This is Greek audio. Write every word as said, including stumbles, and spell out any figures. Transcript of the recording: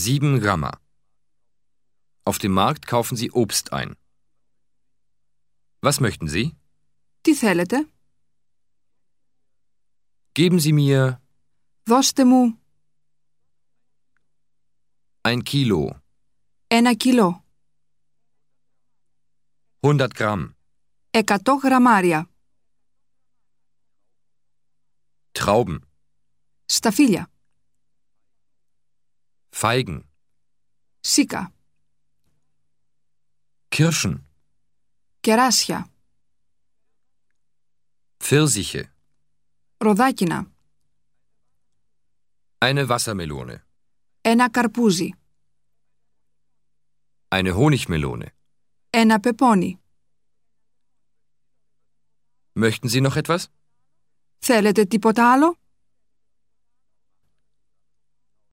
Sieben Grammer. Auf dem Markt kaufen Sie Obst ein. Was möchten Sie? Τι θέλετε? Geben Sie mir Δώστε μου ein Kilo. ένα κιλό. hundert Gramm. Εκατό γραμμάρια. Trauben. Σταφύλια. Feigen. Σίκα. Kirschen. Κεράσια. Pfirsiche. Ροδάκινα. Eine Wassermelone. Ένα καρπούζι. Eine Honigmelone. Ένα πεπόνι. Möchten Sie noch etwas? Θέλετε τίποτα άλλο?